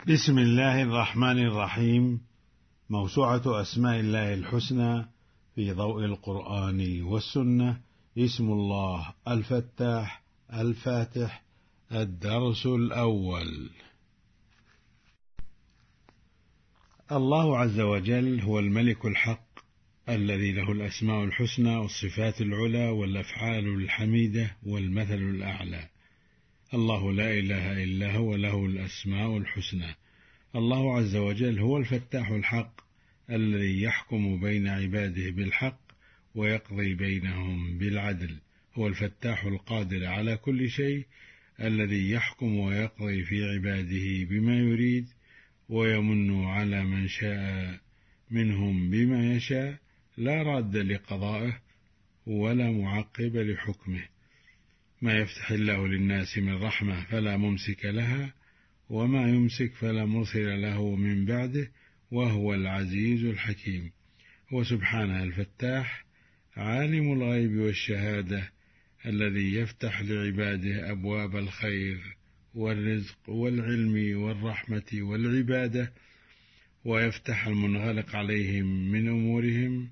بسم الله الرحمن الرحيم. موسوعة أسماء الله الحسنى في ضوء القرآن والسنة. اسم الله الفتاح الفاتح. الدرس الأول. الله عز وجل هو الملك الحق الذي له الأسماء الحسنى والصفات العلى والأفعال الحميدة والمثل الأعلى. الله لا إله إلا هو له الأسماء الحسنى. الله عز وجل هو الفتاح الحق الذي يحكم بين عباده بالحق ويقضي بينهم بالعدل. هو الفتاح القادر على كل شيء الذي يحكم ويقضي في عباده بما يريد ويمن على من شاء منهم بما يشاء، لا راد لقضائه ولا معقب لحكمه. ما يفتح الله للناس من رحمة فلا ممسك لها، وما يمسك فلا مرسل له من بعده، وهو العزيز الحكيم. هو سبحانه الفتاح عالم الغيب والشهادة الذي يفتح لعباده أبواب الخير والرزق والعلم والرحمة والعبادة، ويفتح المنغلق عليهم من أمورهم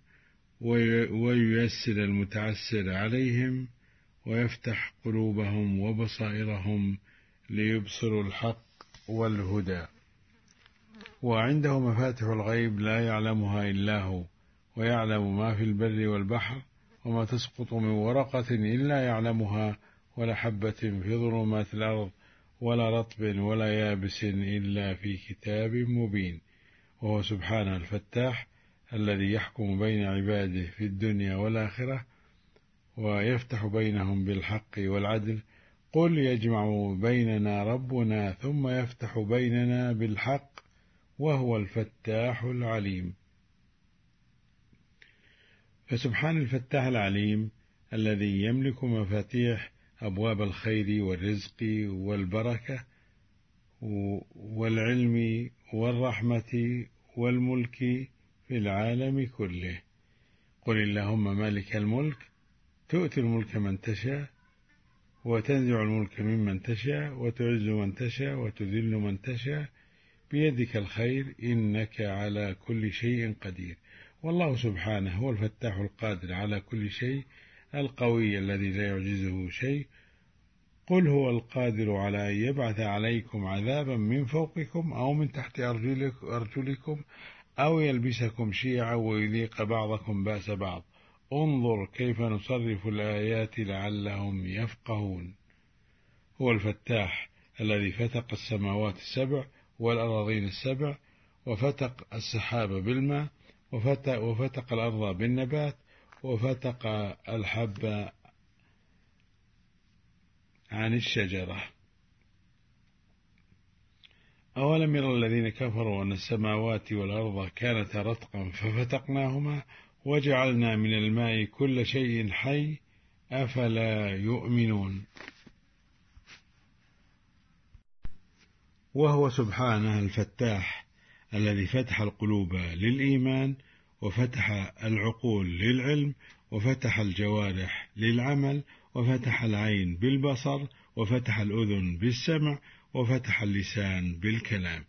وييسر المتعسر عليهم، ويفتح قلوبهم وبصائرهم ليبصروا الحق والهدى. وعنده مفاتح الغيب لا يعلمها إلا هو، ويعلم ما في البر والبحر، وما تسقط من ورقة إلا يعلمها، ولا حبة في ظلمات الأرض ولا رطب ولا يابس إلا في كتاب مبين. وهو سبحانه الفتاح الذي يحكم بين عباده في الدنيا والآخرة ويفتح بينهم بالحق والعدل. قل يجمع بيننا ربنا ثم يفتح بيننا بالحق وهو الفتاح العليم. فسبحان الفتاح العليم الذي يملك مفاتيح أبواب الخير والرزق والبركة والعلم والرحمة والملك في العالم كله. قل اللهم مالك الملك تؤتي الملك من تشاء وتنزع الملك ممن تشاء وتعز من تشاء وتذل من تشاء بيدك الخير إنك على كل شيء قدير. والله سبحانه هو الفتاح القادر على كل شيء القوي الذي لا يعجزه شيء. قل هو القادر على أن يبعث عليكم عذابا من فوقكم أو من تحت أرجلكم أو يلبسكم شيعا ويذيق بعضكم بأس بعض. انظر كيف نصرف الآيات لعلهم يفقهون. هو الفتاح الذي فتق السماوات السبع والأراضين السبع، وفتق السحاب بالماء، وفتق الأرض بالنبات، وفتق الحب عن الشجرة. أولم يرى الذين كفروا أن السماوات والأرض كانتا رتقا ففتقناهما وجعلنا من الماء كل شيء حي أفلا يؤمنون. وهو سبحانه الفتاح الذي فتح القلوب للإيمان، وفتح العقول للعلم، وفتح الجوارح للعمل، وفتح العين بالبصر، وفتح الأذن بالسمع، وفتح اللسان بالكلام.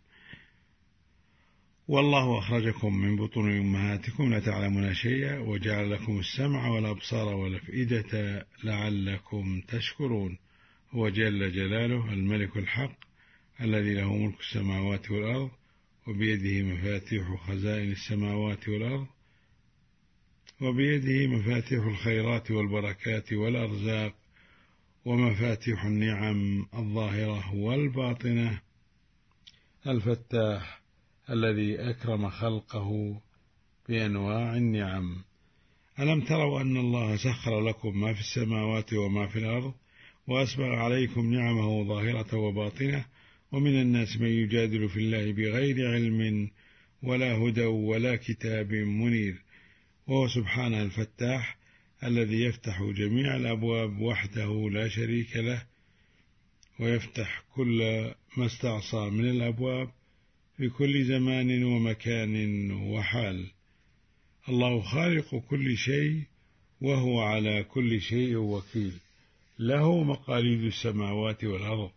والله أخرجكم من بطون أمهاتكم لا تعلمون شيئا وجعل لكم السمع والأبصار والأفئدة لعلكم تشكرون. هو جل جلاله الملك الحق الذي له ملك السماوات والأرض، وبيده مفاتيح خزائن السماوات والأرض، وبيده مفاتيح الخيرات والبركات والأرزاق، ومفاتيح النعم الظاهرة والباطنة. الفتاح الذي أكرم خلقه بأنواع النعم. ألم تروا أن الله سخر لكم ما في السماوات وما في الأرض وأسبغ عليكم نعمه ظاهرة وباطنة، ومن الناس من يجادل في الله بغير علم ولا هدى ولا كتاب منير. وهو سبحانه الفتاح الذي يفتح جميع الأبواب وحده لا شريك له، ويفتح كل ما استعصى من الأبواب في كل زمان ومكان وحال. الله خالق كل شيء وهو على كل شيء وكيل. له مقاليد السماوات والأرض،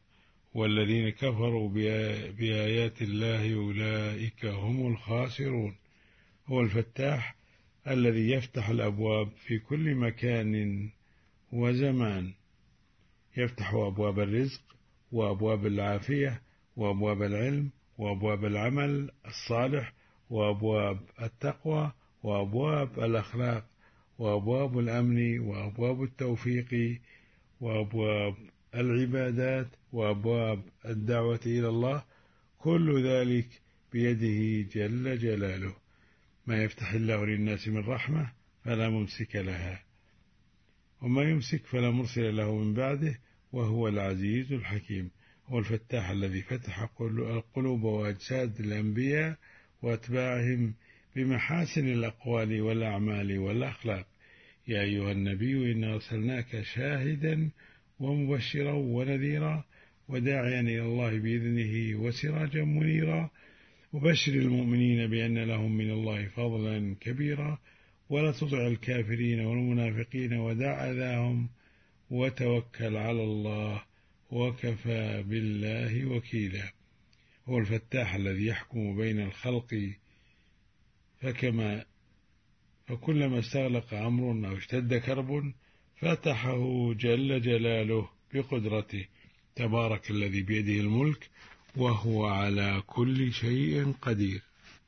والذين كفروا بآيات الله أولئك هم الخاسرون. هو الفتاح الذي يفتح الأبواب في كل مكان وزمان، يفتح أبواب الرزق وأبواب العافية وأبواب العلم وأبواب العمل الصالح وأبواب التقوى وأبواب الأخلاق وأبواب الأمن وأبواب التوفيق وأبواب العبادات وأبواب الدعوة إلى الله، كل ذلك بيده جل جلاله. ما يفتح الله للناس من رحمة فلا ممسك لها، وما يمسك فلا مرسل له من بعده، وهو العزيز الحكيم. هو الفتاح الذي فتح القلوب وأجساد الأنبياء وأتباعهم بمحاسن الأقوال والأعمال والأخلاق. يا أيها النبي إنا أرسلناك شاهدا ومبشرا ونذيرا وداعيا إلى الله بإذنه وسراجا منيرا، وبشر المؤمنين بأن لهم من الله فضلا كبيرا، ولا تطع الكافرين والمنافقين ودع أذاهم وتوكل على الله وكفى بالله وكيلا. هو الفتاح الذي يحكم بين الخلق، فكلما استغلق أمر أو اشتد كرب فتحه جل جلاله بقدرته. تبارك الذي بيده الملك وهو على كل شيء قدير.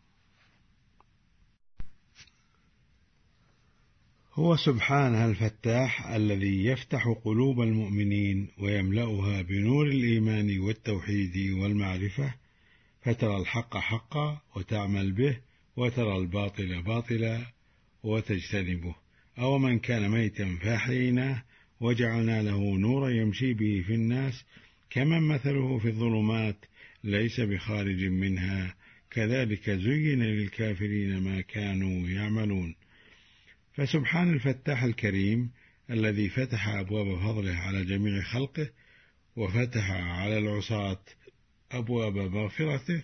هو سبحانه الفتاح الذي يفتح قلوب المؤمنين ويملأها بنور الإيمان والتوحيد والمعرفة، فترى الحق حقا وتعمل به، وترى الباطل باطلا وتجتنبه. أو من كان ميتا فأحييناه وجعلنا له نورا يمشي به في الناس كمن مثله في الظلمات ليس بخارج منها، كذلك زين للكافرين ما كانوا يعملون. فسبحان الفتاح الكريم الذي فتح أبواب فضله على جميع خلقه، وفتح على العصاة أبواب مغفرته،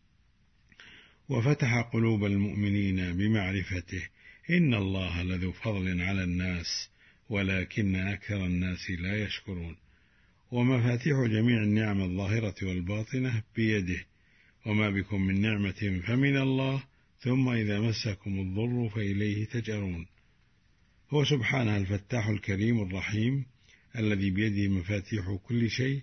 وفتح قلوب المؤمنين بمعرفته. إن الله لذو فضل على الناس ولكن أكثر الناس لا يشكرون. ومفاتيح جميع النعم الظاهرة والباطنة بيده، وما بكم من نعمة فمن الله، ثم إذا مسكم الضر فإليه تجأرون. هو سبحانه الفتاح الكريم الرحيم الذي بيده مفاتيح كل شيء،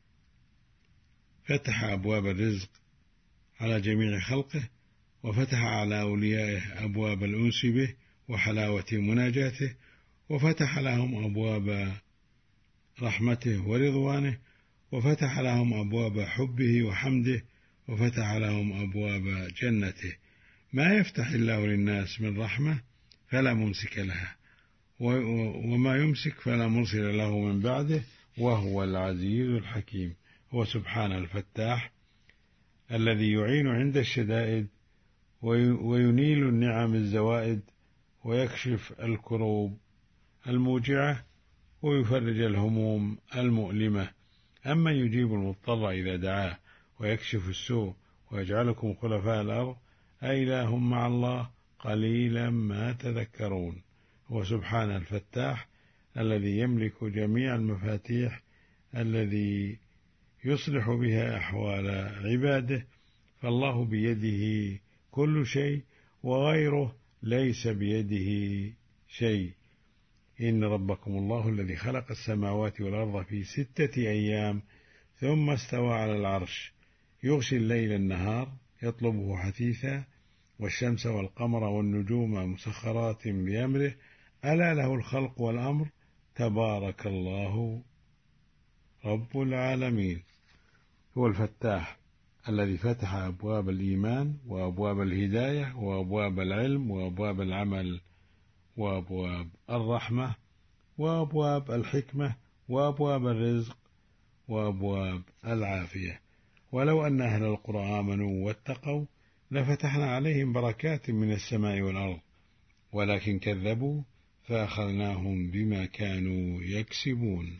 فتح أبواب الرزق على جميع خلقه، وفتح على أوليائه أبواب الأنس به وحلاوة مناجاته، وفتح لهم أبواب رحمته ورضوانه، وفتح لهم أبواب حبه وحمده، وفتح لهم أبواب جنته. ما يفتح الله للناس من رحمة فلا ممسك لها، وما يمسك فلا مرسل له من بعده، وهو العزيز الحكيم. هو سبحانه الفتاح الذي يعين عند الشدائد وينيل النعم الزوائد، ويكشف الكروب الموجعة ويفرج الهموم المؤلمة. أما يجيب المضطر إذا دعاه ويكشف السوء ويجعلكم خلفاء الأرض أإله مع الله قليلا ما تذكرون. هو سبحانه الفتاح الذي يملك جميع المفاتيح، الذي يصلح بها أحوال عباده، فالله بيده كل شيء وغيره ليس بيده شيء. إن ربكم الله الذي خلق السماوات والأرض في 6 أيام ثم استوى على العرش، يغشي الليل النهار يطلبه حثيثا، والشمس والقمر والنجوم مسخرات بأمره، ألا له الخلق والأمر، تبارك الله رب العالمين. هو الفتاح الذي فتح أبواب الإيمان وأبواب الهداية وأبواب العلم وأبواب العمل وأبواب الرحمة وأبواب الحكمة وأبواب الرزق وأبواب العافية. ولو أن أهل القرى آمنوا واتقوا لفتحنا عليهم بركات من السماء والأرض، ولكن كذبوا فأخذناهم بما كانوا يكسبون.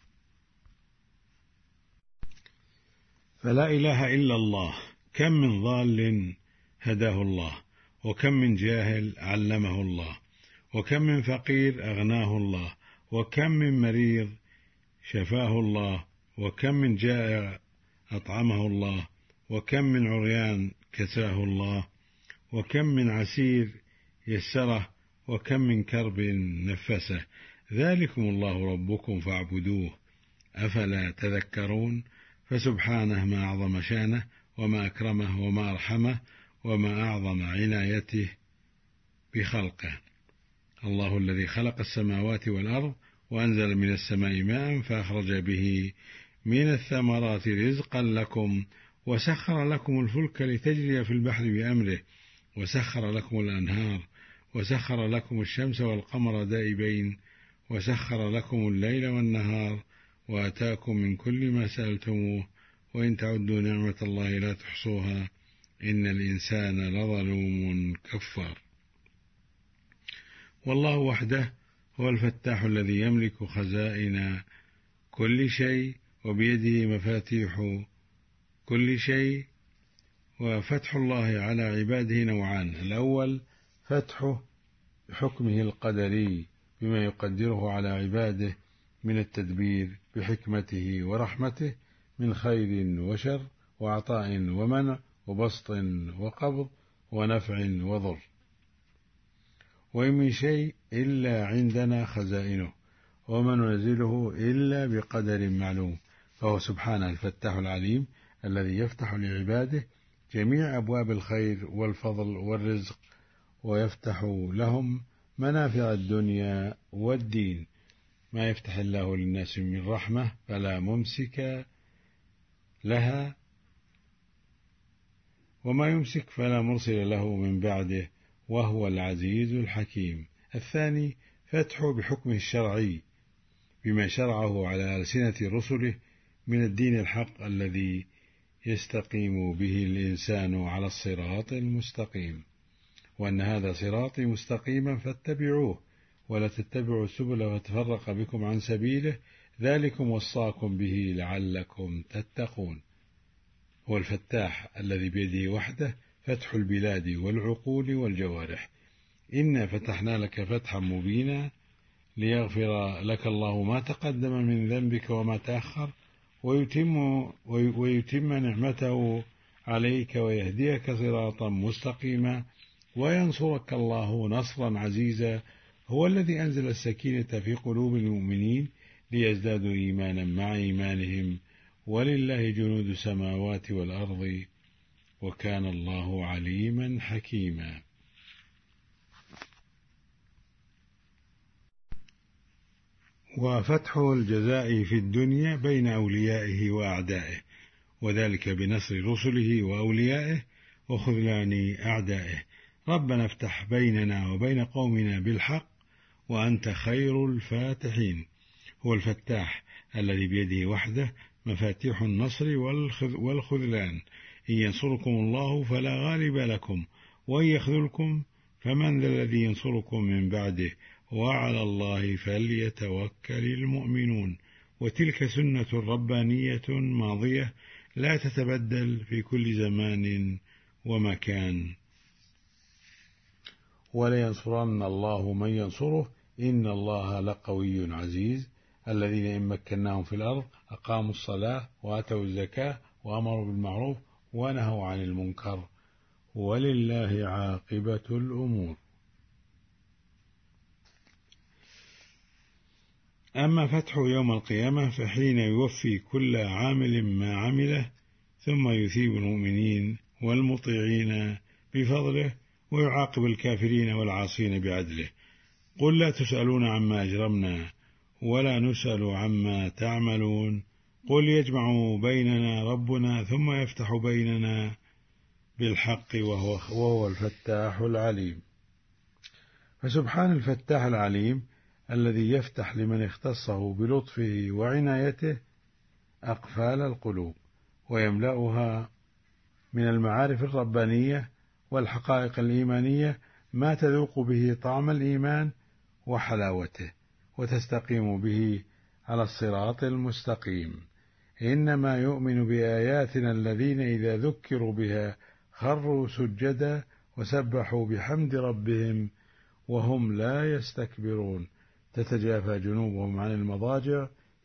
فلا إله إلا الله، كم من ضال هداه الله، وكم من جاهل علمه الله، وكم من فقير أغناه الله، وكم من مريض شفاه الله، وكم من جائع أطعمه الله، وكم من عريان كساه الله، وكم من عسير يسره، وكم من كرب نفسه. ذلكم الله ربكم فاعبدوه، أفلا تذكرون؟ فسبحانه ما أعظم شانه، وما أكرمه، وما أرحمه، وما أعظم عنايته بخلقه. الله الذي خلق السماوات والأرض وأنزل من السماء ماء فأخرج به من الثمرات رزقا لكم، وسخر لكم الفلك لتجري في البحر بأمره، وسخر لكم الأنهار، وسخر لكم الشمس والقمر دائبين، وسخر لكم الليل والنهار، وآتاكم من كل ما سألتموه، وإن تعدوا نعمة الله لا تحصوها، إن الإنسان لظلوم كفار. والله وحده هو الفتاح الذي يملك خزائن كل شيء، وبيده مفاتيح كل شيء. وفتح الله على عباده نوعان: الأول فتحه بحكمه القدري بما يقدره على عباده من التدبير بحكمته ورحمته من خير وشر، وعطاء ومنع، وبسط وقبض، ونفع وضر. وإن من شيء إلا عندنا خزائنه، وما ننزله إلا بقدر معلوم. فهو سبحانه الفتاح العليم الذي يفتح لعباده جميع أبواب الخير والفضل والرزق، ويفتح لهم منافع الدنيا والدين. ما يفتح الله للناس من رحمة فلا ممسك لها، وما يمسك فلا مرسل له من بعده، وهو العزيز الحكيم. الثاني فتحه بحكمه الشرعي بما شرعه على ألسنة رسله من الدين الحق الذي يستقيم به الإنسان على الصراط المستقيم، وأن هذا صراطي مستقيما فاتبعوه، ولا تتبعوا السبل وتفرق بكم عن سبيله، ذلكم وصاكم به لعلكم تتقون. هو الفتاح الذي بيده وحده فتح البلاد والعقول والجوارح. إنا فتحنا لك فتحا مبينا ليغفر لك الله ما تقدم من ذنبك وما تأخر، ويتم نعمته عليك، ويهديك صراطا مستقيما، وينصرك الله نصرا عزيزا. هو الذي أنزل السكينة في قلوب المؤمنين ليزدادوا إيمانا مع إيمانهم، ولله جنود السماوات والأرض، وكان الله عليما حكيما. وفتح الجزاء في الدنيا بين أوليائه وأعدائه، وذلك بنصر رسله وأوليائه وخذلان أعدائه. ربنا افتح بيننا وبين قومنا بالحق وأنت خير الفاتحين. هو الفتاح الذي بيده وحده مفاتيح النصر والخذلان. إن ينصركم الله فلا غالب لكم، وإن يخذلكم فمن ذا الذي ينصركم من بعده، وعلى الله فليتوكل المؤمنون. وتلك سنة ربانية ماضية لا تتبدل في كل زمان ومكان. ولينصرن الله من ينصره، إن الله لقوي عزيز. الذين إن مكناهم في الأرض أقاموا الصلاة وآتوا الزكاة وأمروا بالمعروف ونهوا عن المنكر، ولله عاقبة الأمور. أما فتح يوم القيامة فحين يوفي كل عامل ما عمله، ثم يثيب المؤمنين والمطيعين بفضله، ويعاقب الكافرين والعاصين بعدله. قل لا تسألون عما أجرمنا ولا نسأل عما تعملون. قل يجمع بيننا ربنا ثم يفتح بيننا بالحق وهو الفتاح العليم. فسبحان الفتاح العليم الذي يفتح لمن اختصه بلطفه وعنايته أقفال القلوب، ويملأها من المعارف الربانية والحقائق الإيمانية ما تذوق به طعم الإيمان وحلاوته، وتستقيم به على الصراط المستقيم. إنما يؤمن بآياتنا الذين إذا ذكروا بها خروا سجدا وسبحوا بحمد ربهم وهم لا يستكبرون. تتجافى جنوبهم عن المضاجع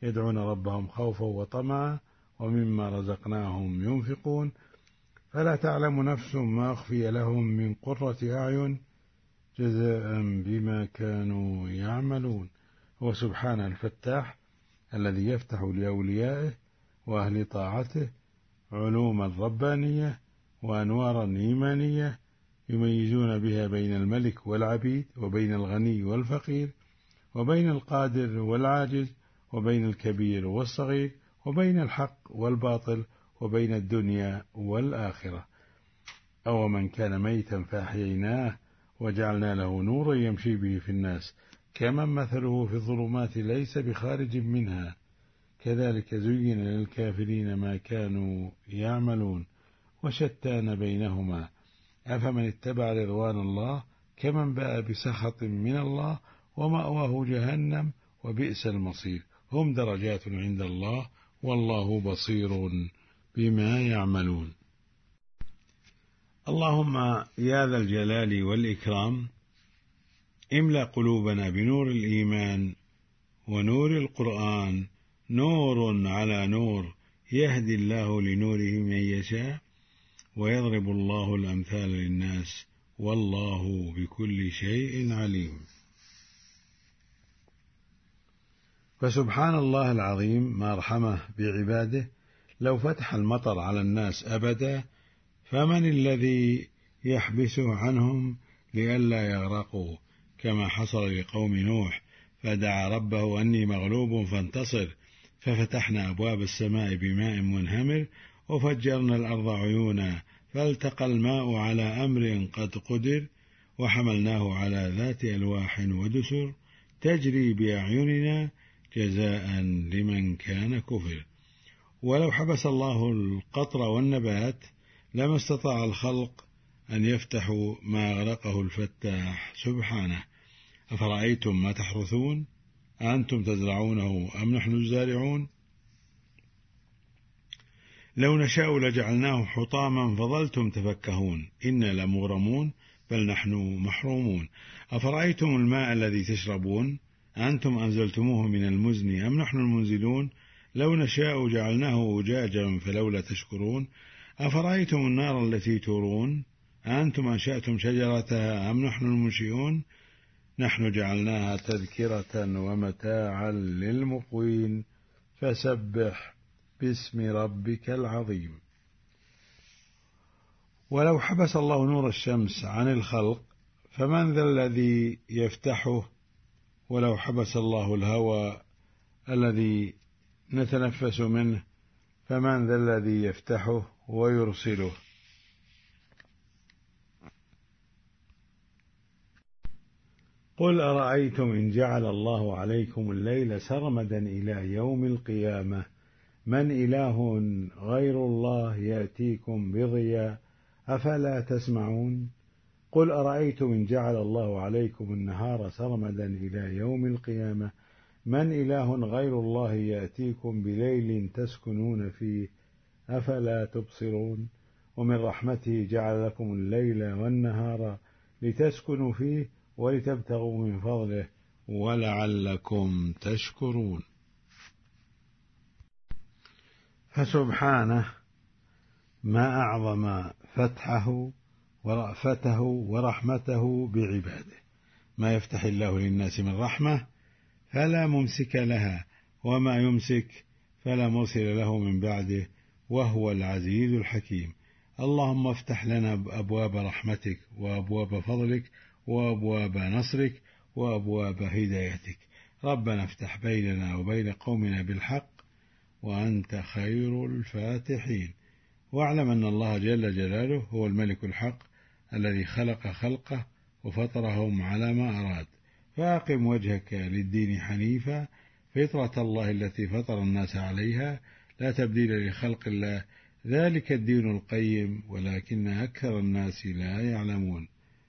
يدعون ربهم خوفا وطمعا ومما رزقناهم ينفقون فلا تعلم نفس ما أخفي لهم من قرة أعين جزاء بما كانوا يعملون. هو سبحانه الفتاح الذي يفتح لأوليائه وأهل طاعته علوما ربانية وأنوارا إيمانية يميزون بها بين الملك والعبيد، وبين الغني والفقير، وبين القادر والعاجز، وبين الكبير والصغير، وبين الحق والباطل، وبين الدنيا والآخرة. أو من كان ميتا فأحييناه وجعلنا له نورا يمشي به في الناس كمن مثله في الظلمات ليس بخارج منها كذلك زين للكافرين ما كانوا يعملون وشتان بينهما أفمن اتبع رضوان الله كمن باء بسخط من الله ومأواه جهنم وبئس المصير هم درجات عند الله والله بصير بما يعملون. اللهم يا ذا الجلال والإكرام املأ قلوبنا بنور الإيمان ونور القرآن نور على نور يهدي الله لنوره من يشاء ويضرب الله الأمثال للناس والله بكل شيء عليم. فسبحان الله العظيم ما رحمه بعباده لو فتح المطر على الناس أبدا فمن الذي يحبسه عنهم لئلا يغرقوا كما حصل لقوم نوح فدعا ربه أني مغلوب فانتصر ففتحنا أبواب السماء بماء منهمر وفجرنا الأرض عيونا فالتقى الماء على أمر قد قدر وحملناه على ذات ألواح ودسر تجري بأعيننا جزاء لمن كان كفر. ولو حبس الله القطر والنبات لما استطاع الخلق أن يفتحوا ما أغرقه الفتاح سبحانه. أفرأيتم ما تحرثون أأنتم تزرعونه أم نحن الزارعون لو نشاء لجعلناه حطاما فظلتم تفكهون إنا لمغرمون بل نحن محرومون. أفرأيتم الماء الذي تشربون أأنتم أنزلتموه من المزن أم نحن المنزلون لو نشاء جعلناه أجاجا فلولا تشكرون. أفرأيتم النار التي تورون أأنتم أنشأتم شجرتها أم نحن المنشئون نحن جعلناها تذكرة ومتاعا للمقوين فسبح باسم ربك العظيم. ولو حبس الله نور الشمس عن الخلق فمن ذا الذي يفتحه ولو حبس الله الهواء الذي نتنفس منه فمن ذا الذي يفتحه ويرسله. قل أرأيتم إن جعل الله عليكم الليل سرمدا إلى يوم القيامة من إله غير الله يأتيكم بضياء أفلا تسمعون. قل أرأيتم إن جعل الله عليكم النهار سرمدا إلى يوم القيامة من إله غير الله يأتيكم بليل تسكنون فيه أفلا تبصرون. ومن رحمته جعل لكم الليل والنهار لتسكنوا فيه ولتبتغوا من فضله ولعلكم تشكرون. فسبحانه ما أعظم فتحه ورأفته ورحمته بعباده. ما يفتح الله للناس من رحمة فلا ممسك لها وما يمسك فلا مرسل له من بعده وهو العزيز الحكيم. اللهم افتح لنا أبواب رحمتك وأبواب فضلك وأبواب نصرك وأبواب هدايتك. ربنا افتح بيننا وبين قومنا بالحق وأنت خير الفاتحين. واعلم أن الله جل جلاله هو الملك الحق الذي خلق خلقه وفطرهم على ما أراد. فأقم وجهك للدين حنيفا فطرة الله التي فطر الناس عليها لا تبديل لخلق الله ذلك الدين القيم ولكن أكثر الناس لا يعلمون.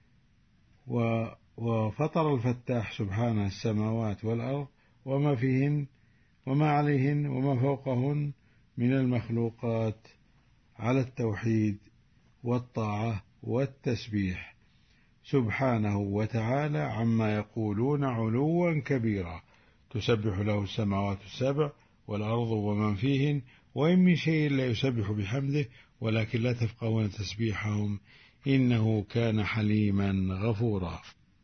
وفطر الفتاح سبحانه السماوات والأرض وما فيهن وما عليهن وما فوقهن من المخلوقات على التوحيد والطاعة والتسبيح سبحانه وتعالى عما يقولون علوا كبيرا. تسبح له السماوات السبع والأرض ومن فيهن، وإن من شيء لا يسبح بحمده ولكن لا تفقهون تسبيحهم إنه كان حليما غفورا.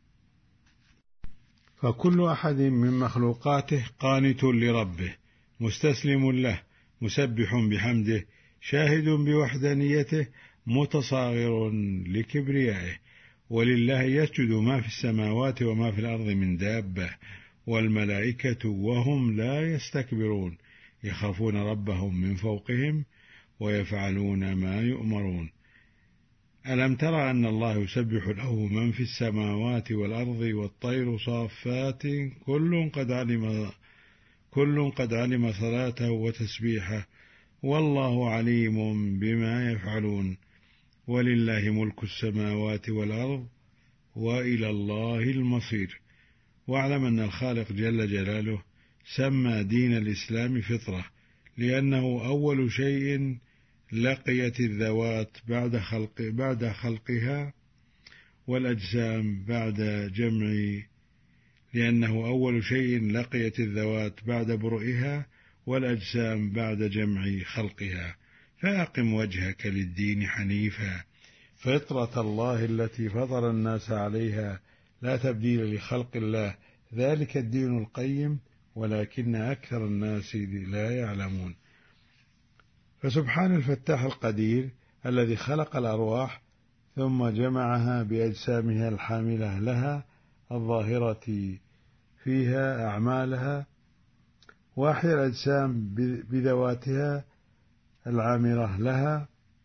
فكل أحد من مخلوقاته قانت لربه مستسلم له مسبح بحمده شاهد بوحدانيته متصاغر لكبريائه. ولله يسجد ما في السماوات وما في الأرض من دابة والملائكة وهم لا يستكبرون يخافون ربهم من فوقهم ويفعلون ما يؤمرون. ألم تر أن الله يسبح له من في السماوات والأرض والطير صافات كل قد علم صلاته وتسبيحه والله عليم بما يفعلون. ولله ملك السماوات والأرض وإلى الله المصير. واعلم أن الخالق جل جلاله سمى دين الإسلام فطرة لأنه أول شيء لقيت الذوات بعد خلقها والأجسام بعد برئها والأجسام بعد جمع خلقها. فأقم وجهك للدين حنيفا فطرة الله التي فطر الناس عليها لا تبديل لخلق الله ذلك الدين القيم ولكن أكثر الناس لا يعلمون. فسبحان الفتاح القدير الذي خلق الأرواح ثم جمعها بأجسامها الحاملة لها الظاهرة فيها أعمالها وأحيا الأجسام بذواتها العامرة لها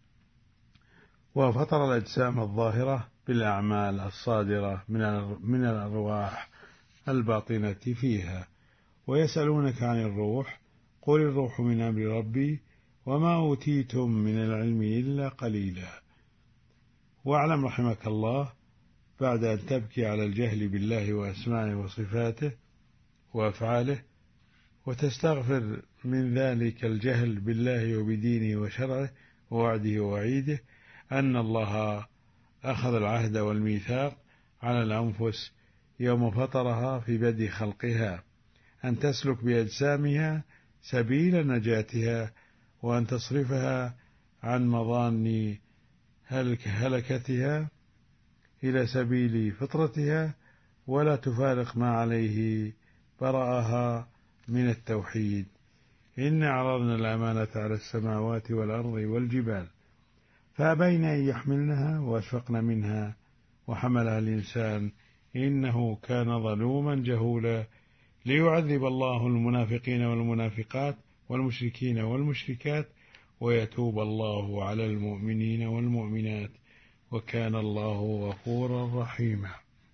وفطر الأجسام الظاهرة بالأعمال الصادرة من الأرواح الباطنة فيها. ويسألونك عن الروح قل الروح من أمر ربي وما أوتيتم من العلم إلا قليلا. واعلم رحمك الله بعد أن تبكي على الجهل بالله وأسمائه وصفاته وأفعاله وتستغفر من ذلك الجهل بالله وبدينه وشرعه ووعده ووعيده أن الله أخذ العهد والميثاق على الأنفس يوم فطرها في بدء خلقها أن تسلك بأجسامها سبيل نجاتها وأن تصرفها عن مظان هلكتها إلى سبيل فطرتها ولا تفارق ما عليه برأها من التوحيد. إنا عرضنا الأمانة على السماوات والأرض والجبال فأبين أن يحملنها وأشفقن منها وحملها الإنسان إنه كان ظلوما جهولا. ليعذب الله المنافقين والمنافقات والمشركين والمشركات ويتوب الله على المؤمنين والمؤمنات وكان الله غفورا رحيما.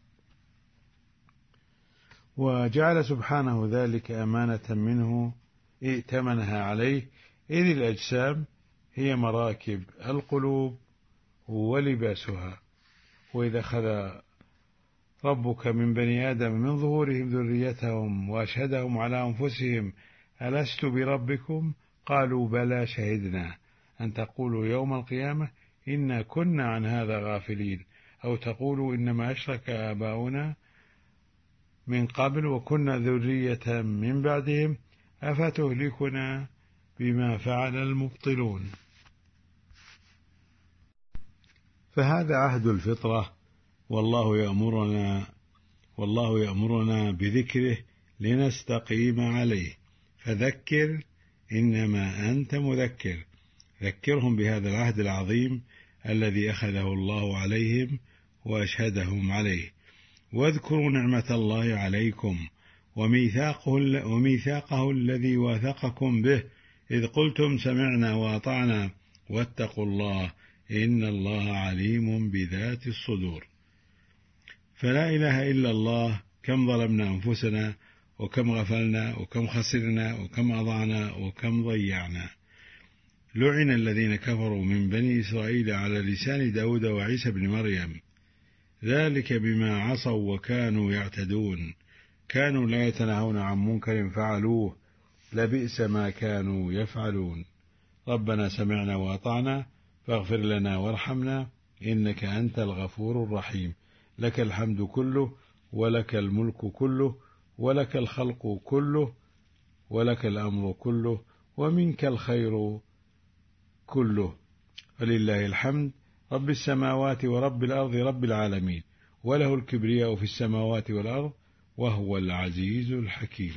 وجعل سبحانه ذلك أمانة منه ائتمنها عليه إذ الأجسام هي مراكب القلوب ولباسها. وإذا أخذ ربك من بني آدم من ظهورهم ذريتهم وأشهدهم على أنفسهم ألست بربكم قالوا بلى شهدنا أن تقولوا يوم القيامة إنا كنا عن هذا غافلين أو تقولوا إنما أشرك آباؤنا من قبل وكنا ذرية من بعدهم أفتهلكنا بما فعل المبطلون. فهذا عهد الفطرة والله يأمرنا بذكره لنستقيم عليه. فذكر إنما أنت مذكر ذكرهم بهذا العهد العظيم الذي أخذه الله عليهم وأشهدهم عليه. واذكروا نعمة الله عليكم وميثاقه الذي واثقكم به إذ قلتم سمعنا وأطعنا واتقوا الله إن الله عليم بذات الصدور. فلا إله إلا الله كم ظلمنا أنفسنا وكم غفلنا وكم خسرنا وكم أضعنا وكم ضيعنا. لعن الذين كفروا من بني إسرائيل على لسان داود وعيسى بن مريم ذلك بما عصوا وكانوا يعتدون كانوا لا يتناهون عن منكر فعلوه لبئس ما كانوا يفعلون. ربنا سمعنا وأطعنا فاغفر لنا وارحمنا إنك أنت الغفور الرحيم. لك الحمد كله ولك الملك كله ولك الخلق كله ولك الأمر كله ومنك الخير كله، فلله الحمد رب السماوات ورب الأرض رب العالمين، وله الكبرياء في السماوات والأرض وهو العزيز الحكيم.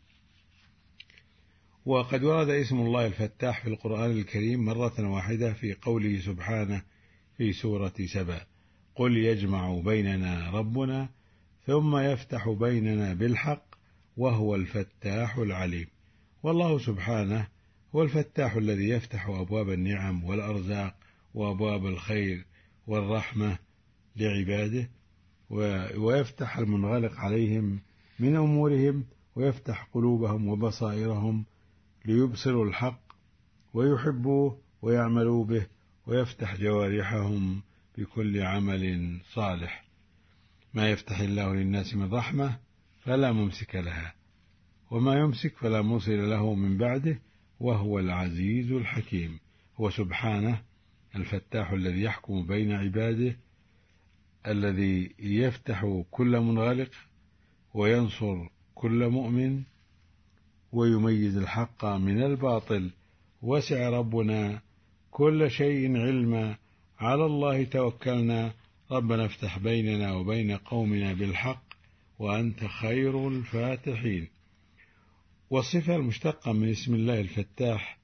وقد ورد اسم الله الفتاح في القرآن الكريم مرة واحدة في قوله سبحانه في سورة سبأ: قل يجمع بيننا ربنا ثم يفتح بيننا بالحق وهو الفتاح العليم. والله سبحانه هو الفتاح الذي يفتح أبواب النعم والأرزاق وأبواب الخير والرحمة لعباده، ويفتح المنغلق عليهم من أمورهم، ويفتح قلوبهم وبصائرهم ليبصروا الحق ويحبوه ويعملوا به، ويفتح جوارحهم بكل عمل صالح. ما يفتح الله للناس من رحمة فلا ممسك لها، وما يمسك فلا مرسل له من بعده، وهو العزيز الحكيم. هو سبحانه الفتاح الذي يحكم بين عباده، الذي يفتح كل منغلق وينصر كل مؤمن ويميز الحق من الباطل. وسع ربنا كل شيء علما، على الله توكلنا، ربنا افتح بيننا وبين قومنا بالحق وأنت خير الفاتحين. والصفة المشتقة من اسم الله الفتاح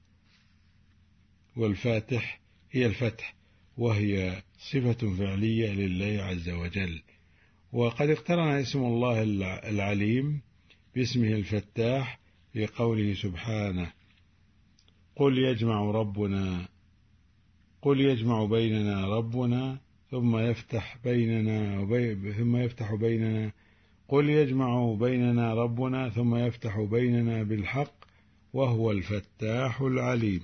والفاتح هي الفتح، وهي صفة فعلية لله عز وجل. وقد اقترن اسم الله العليم باسمه الفتاح في قوله سبحانه: قل يجمع بيننا ربنا ثم يفتح بيننا قل يجمع بيننا ربنا ثم يفتح بيننا بالحق وهو الفتاح العليم.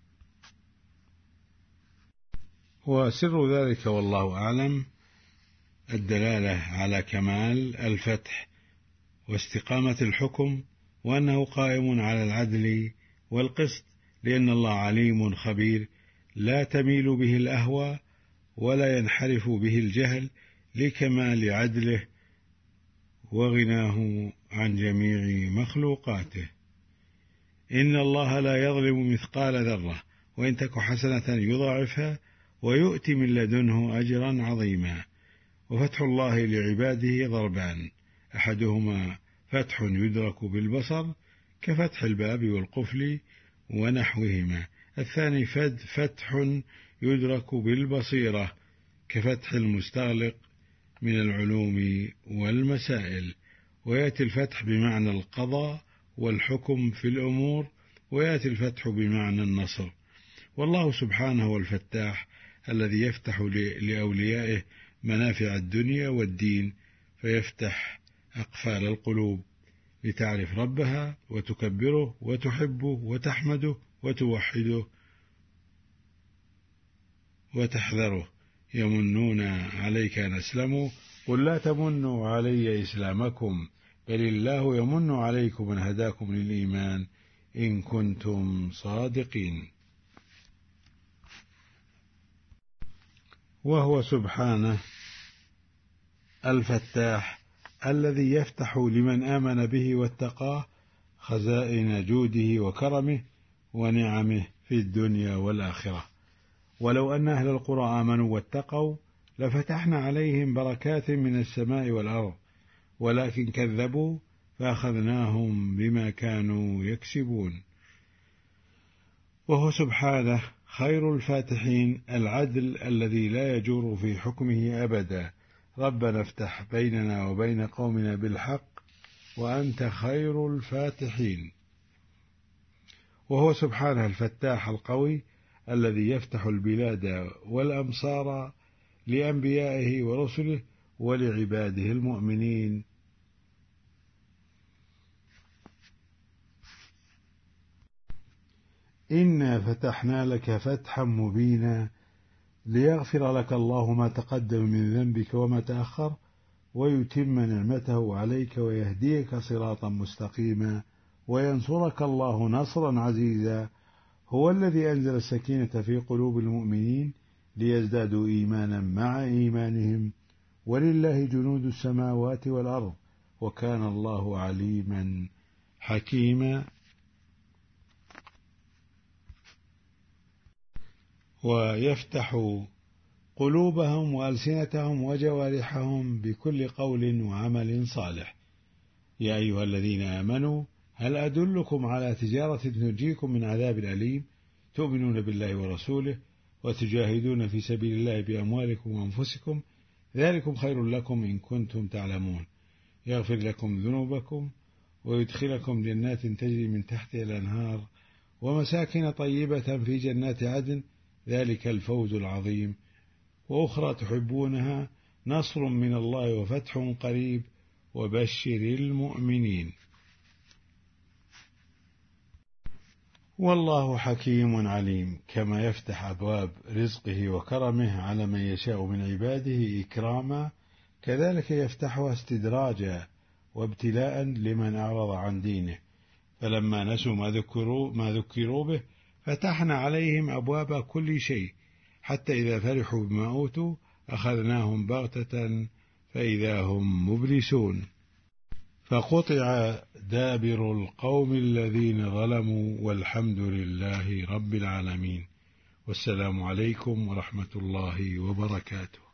وسر ذلك والله أعلم الدلالة على كمال الفتح واستقامة الحكم، وأنه قائم على العدل والقسط، لأن الله عليم خبير لا تميل به الأهوى ولا ينحرف به الجهل، لكمال عدله وغناه عن جميع مخلوقاته. إن الله لا يظلم مثقال ذرة، وإن تك حسنة يضاعفها ويؤتي من لدنه أجرا عظيما. وفتح الله لعباده ضربان: أحدهما فتح يدرك بالبصر كفتح الباب والقفل ونحوهما، الثاني فتح يدرك بالبصيرة كفتح المستغلق من العلوم والمسائل. ويأتي الفتح بمعنى القضاء والحكم في الأمور، ويأتي الفتح بمعنى النصر. والله سبحانه هو الفتاح الذي يفتح لأوليائه منافع الدنيا والدين، فيفتح أقفال القلوب لتعرف ربها وتكبره وتحبه وتحمده وتوحده وتحذره. يمنون عليك أن أسلموا قل لا تمنوا علي إسلامكم بل الله يمن عليكم أن هداكم للإيمان إن كنتم صادقين. وهو سبحانه الفتاح الذي يفتح لمن آمن به واتقاه خزائن جوده وكرمه ونعمه في الدنيا والآخرة. ولو أن أهل القرى آمنوا واتقوا لفتحنا عليهم بركات من السماء والأرض، ولكن كذبوا فأخذناهم بما كانوا يكسبون. وهو سبحانه خير الفاتحين، العدل الذي لا يجور في حكمه أبدا. ربنا افتح بيننا وبين قومنا بالحق وأنت خير الفاتحين. وهو سبحانه الفتاح القوي الذي يفتح البلاد والأمصار لأنبيائه ورسله ولعباده المؤمنين. إنا فتحنا لك فتحا مبينا ليغفر لك الله ما تقدم من ذنبك وما تأخر ويتم نعمته عليك ويهديك صراطا مستقيما وينصرك الله نصرا عزيزا. هو الذي أنزل السكينة في قلوب المؤمنين ليزدادوا إيمانا مع إيمانهم، ولله جنود السماوات والأرض وكان الله عليما حكيما. ويفتح قلوبهم وألسنتهم وجوارحهم بكل قول وعمل صالح. يا أيها الذين آمنوا هل أدلكم على تجارة تنجيكم من عذاب أليم تؤمنون بالله ورسوله وتجاهدون في سبيل الله بأموالكم وأنفسكم ذلكم خير لكم إن كنتم تعلمون يغفر لكم ذنوبكم ويدخلكم جنات تجري من تحتها الأنهار ومساكن طيبة في جنات عدن ذلك الفوز العظيم وأخرى تحبونها نصر من الله وفتح قريب وبشر المؤمنين. والله حكيم عليم. كما يفتح أبواب رزقه وكرمه على من يشاء من عباده إكراما كذلك يفتحها استدراجا وابتلاء لمن أعرض عن دينه. فلما نسوا ما ذكروا به فتحنا عليهم أبواب كل شيء حتى إذا فرحوا بما أوتوا أخذناهم بغتة فإذا هم مبلسون. فقطع دابر القوم الذين ظلموا والحمد لله رب العالمين. والسلام عليكم ورحمة الله وبركاته.